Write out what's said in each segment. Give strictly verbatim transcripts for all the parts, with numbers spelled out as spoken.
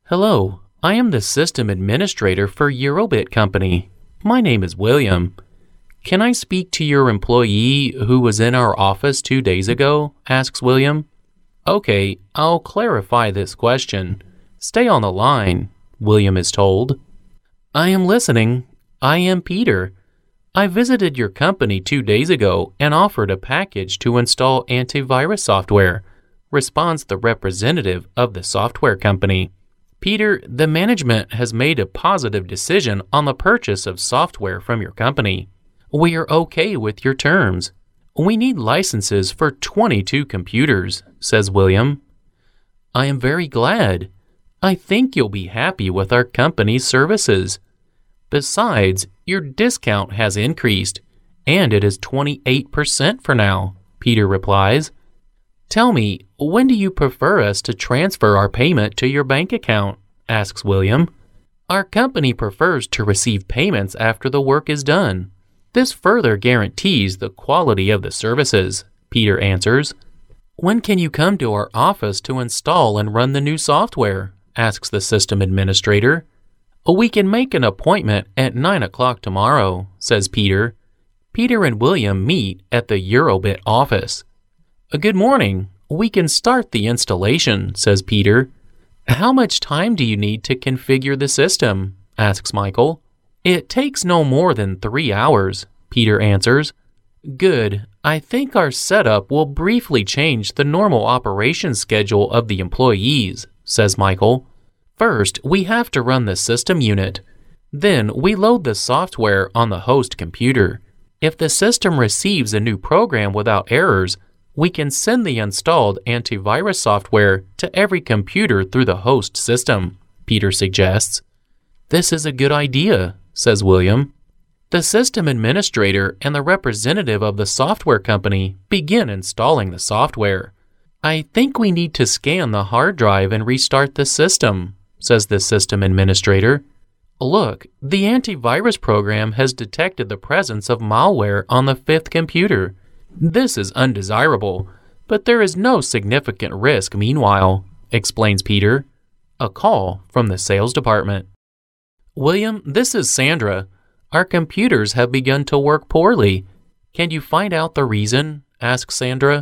Hello, I am the system administrator for Eurobit Company. My name is William. Can I speak to your employee who was in our office two days ago? Asks William. Okay, I'll clarify this question. Stay on the line, William is told. I am listening. I am Peter. I visited your company two days ago and offered a package to install antivirus software, responds the representative of the software company. Peter, the management has made a positive decision on the purchase of software from your company. We are okay with your terms. We need licenses for twenty-two computers, says William. I am very glad. I think you'll be happy with our company's services. Besides, your discount has increased, and it is twenty-eight percent for now, Peter replies. Tell me, when do you prefer us to transfer our payment to your bank account? Asks William. Our company prefers to receive payments after the work is done. This further guarantees the quality of the services, Peter answers. When can you come to our office to install and run the new software? Asks the system administrator. We can make an appointment at nine o'clock tomorrow, says Peter. Peter and William meet at the Eurobit office. Good morning. We can start the installation, says Peter. How much time do you need to configure the system? Asks Michael. It takes no more than three hours, Peter answers. Good. I think our setup will briefly change the normal operation schedule of the employees, says Michael. First, we have to run the system unit. Then we load the software on the host computer. If the system receives a new program without errors, we can send the installed antivirus software to every computer through the host system, Peter suggests. This is a good idea, says William. The system administrator and the representative of the software company begin installing the software. I think we need to scan the hard drive and restart the system, says the system administrator. Look, the antivirus program has detected the presence of malware on the fifth computer. This is undesirable, but there is no significant risk meanwhile, explains Peter. A call from the sales department. William, this is Sandra. Our computers have begun to work poorly. Can you find out the reason? Asks Sandra.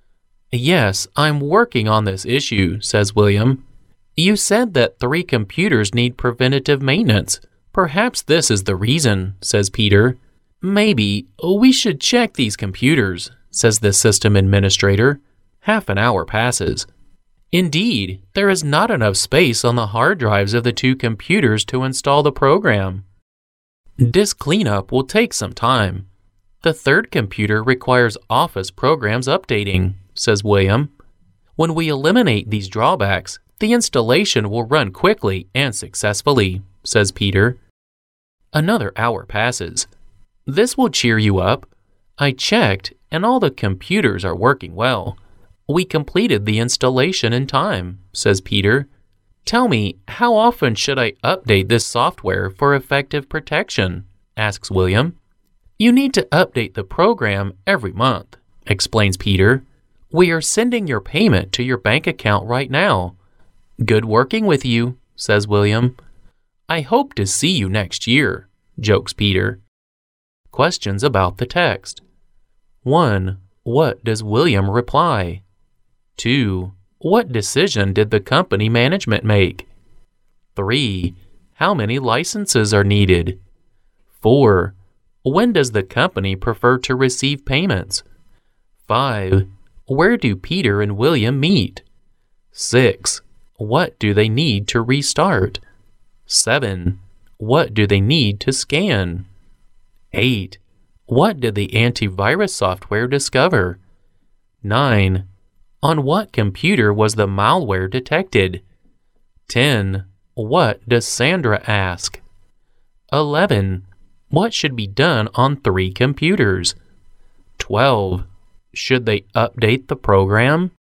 Yes, I'm working on this issue, says William. You said that three computers need preventative maintenance. Perhaps this is the reason, says Peter. Maybe we should check these computers, says the system administrator. Half an hour passes. Indeed, there is not enough space on the hard drives of the two computers to install the program. Disk cleanup will take some time. The third computer requires Office programs updating, says William. When we eliminate these drawbacks, the installation will run quickly and successfully, says Peter. Another hour passes. This will cheer you up. I checked, and all the computers are working well. We completed the installation in time, says Peter. Tell me, how often should I update this software for effective protection? Asks William. You need to update the program every month, explains Peter. We are sending your payment to your bank account right now. Good working with you, says William. I hope to see you next year, jokes Peter. Questions about the text. one. What does William reply? two. What decision did the company management make? three. How many licenses are needed? four. When does the company prefer to receive payments? five. Where do Peter and William meet? six. What do they need to restart? seven. What do they need to scan? eight. What did the antivirus software discover? nine. On what computer was the malware detected? ten. What does Sandra ask? eleven. What should be done on three computers? twelve. Should they update the program?